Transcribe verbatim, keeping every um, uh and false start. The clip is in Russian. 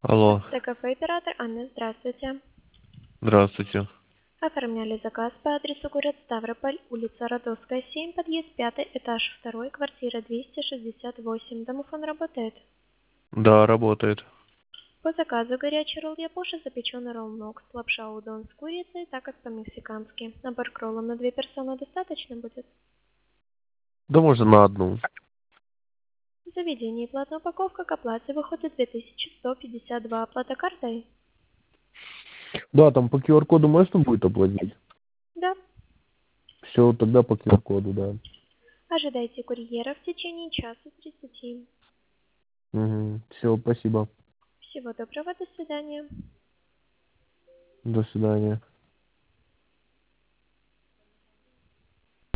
Алло, ТКФ оператор Анна, здравствуйте. здравствуйте. Оформляли заказ по адресу город Ставрополь, улица Родовская, семь, подъезд пятый, этаж второй, квартира двести шестьдесят восемь. Домофон работает. Да, работает. По заказу горячий ролл япоши, запеченный ролл ног, лапша удон с курицей, так как по-мексикански. Набор к роллам на две персоны достаточно будет? Да можно на одну. В заведении платная упаковка к оплате выходит две тысячи сто пятьдесят два. Оплата картой? Да, там по ку ар коду можно будет оплатить? Да. Все, тогда по ку ар коду, да. Ожидайте курьера в течение часа тридцати. Угу. Все, спасибо. Всего доброго, до свидания. До свидания.